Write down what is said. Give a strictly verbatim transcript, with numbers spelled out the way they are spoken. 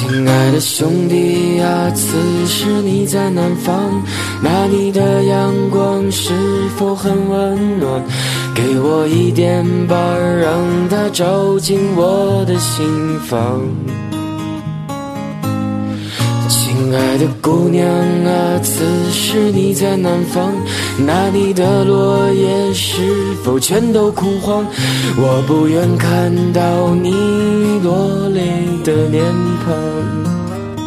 亲爱的兄弟啊，此时你在南方，那里的阳光是否很温暖？给我一点吧，让它照进我的心房。亲爱的姑娘啊，此时你在南方，那里的落叶是否全都枯黄？我不愿看到你落泪的脸庞。